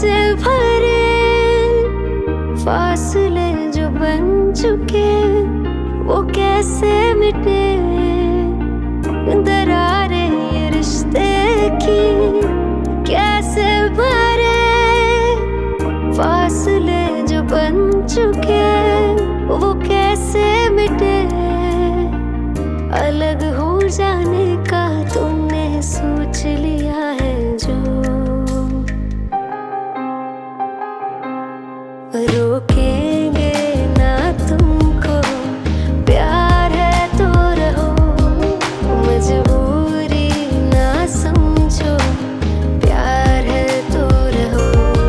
कैसे भरे फासले जो बन चुके, वो कैसे मिटे दरारें ये रिश्ते की, कैसे भरे फासले जो बन चुके, वो कैसे मिटे। अलग हो जाने का तुमने सोच लिया है जो, रोकेंगे ना तुमको, प्यार है तो रहो, मजबूरी ना समझो, प्यार है तो रहो।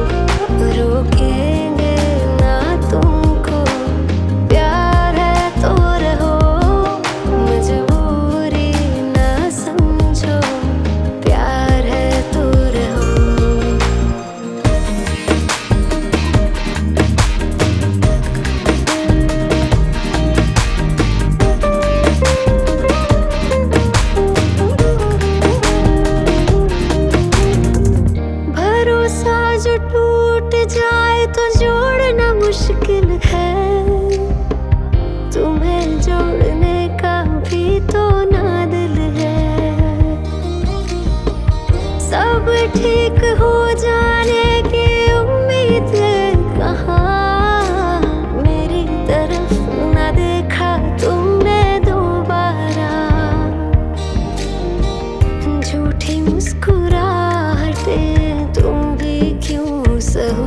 रोकेंगे ना तुमको, प्यार है तो रहो, मजबूरी ना समझो, प्यार है तो रहो। भरोसा जो टूट जाए तो जोड़ना मुश्किल है, तुम्हें जोड़ने का भी तो ना दिल है। सब ठीक हो जाने की उम्मीद है कहाँ, मेरी तरफ ना देखा तुमने दोबारा। झूठी मुस्कुराहटें तुम भी क्यों सहो,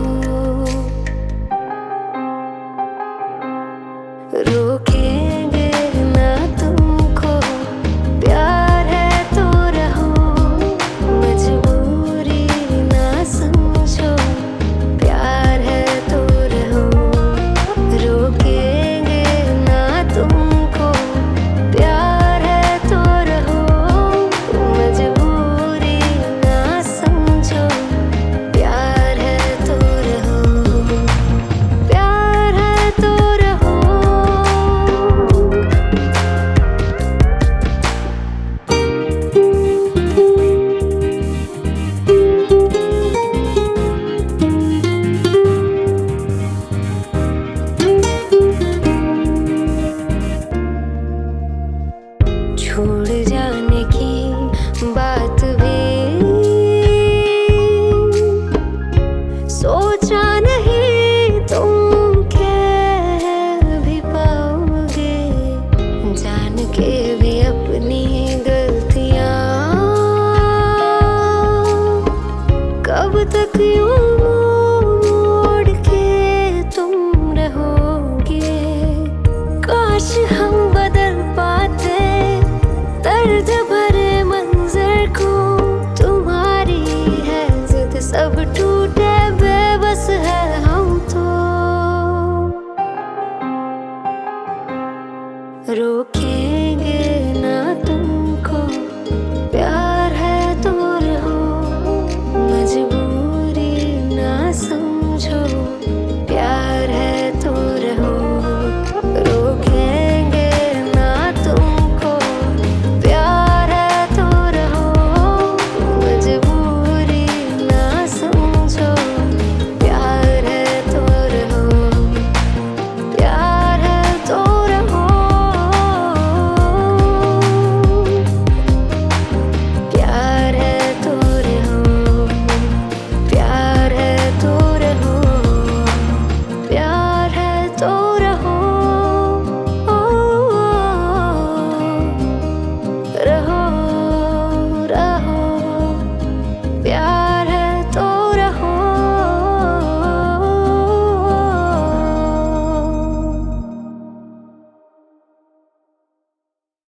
रोकेंगे ना तुमको, प्यार है तो रहो, मजबूरी ना समझो, प्यार है तो रहो। रोकेंगे ना तुमको, प्यार है तो रहो, मजबूरी ना समझो, प्यार है तो रहो, प्यार है तो रहो। छोड़ जाने की बात भी सोचा नहीं तुम कह भी पाओगे, जान के भी अपनी गलतियां कब तक यूं